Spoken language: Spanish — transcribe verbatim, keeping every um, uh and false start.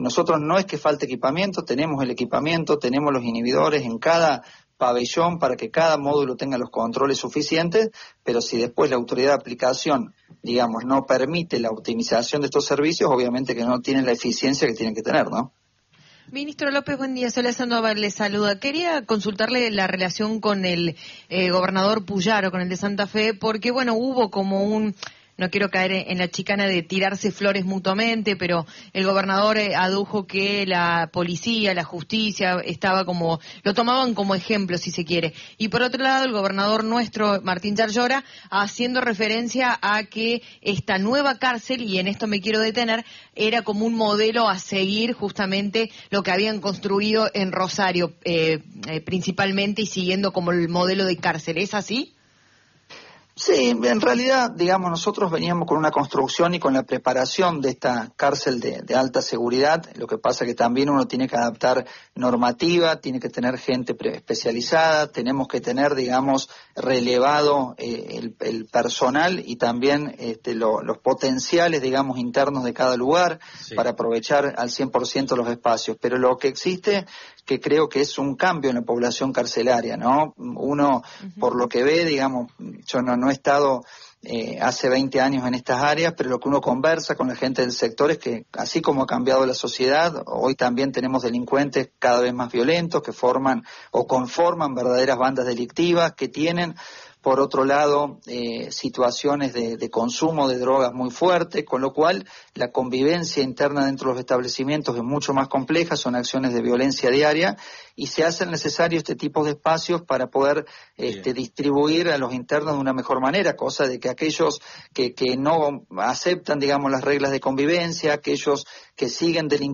nosotros no es que falte equipamiento, tenemos el equipamiento, tenemos los inhibidores en cada pabellón para que cada módulo tenga los controles suficientes, pero si después la autoridad de aplicación, digamos, no permite la optimización de estos servicios, obviamente que no tienen la eficiencia que tienen que tener, ¿no? Ministro López, buen día. Soledad Sandoval le saluda. Quería consultarle la relación con el eh, gobernador Puyaro, con el de Santa Fe, porque, bueno, hubo como un... No quiero caer en la chicana de tirarse flores mutuamente, pero el gobernador adujo que la policía, la justicia, estaba como, lo tomaban como ejemplo, si se quiere. Y por otro lado, el gobernador nuestro, Martín Yarlora, haciendo referencia a que esta nueva cárcel, y en esto me quiero detener, era como un modelo a seguir justamente lo que habían construido en Rosario, eh, eh, principalmente, y siguiendo como el modelo de cárcel. ¿Es así? Sí, en realidad, digamos, nosotros veníamos con una construcción y con la preparación de esta cárcel de, de alta seguridad. Lo que pasa que también uno tiene que adaptar normativa, tiene que tener gente especializada, tenemos que tener, digamos, relevado eh, el, el personal y también este, lo, los potenciales, digamos, internos de cada lugar, sí, para aprovechar al cien por ciento los espacios. Pero lo que existe, que creo que es un cambio en la población carcelaria, ¿no? Uno, uh-huh, por lo que ve, digamos, yo no, no he estado eh, hace veinte años en estas áreas, pero lo que uno conversa con la gente del sector es que, así como ha cambiado la sociedad, hoy también tenemos delincuentes cada vez más violentos que forman o conforman verdaderas bandas delictivas, que tienen, por otro lado, eh, situaciones de, de consumo de drogas muy fuertes, con lo cual la convivencia interna dentro de los establecimientos es mucho más compleja, son acciones de violencia diaria y se hacen necesarios este tipo de espacios para poder este, distribuir a los internos de una mejor manera, cosa de que aquellos que, que no aceptan, digamos, las reglas de convivencia, aquellos que siguen delinquiendo,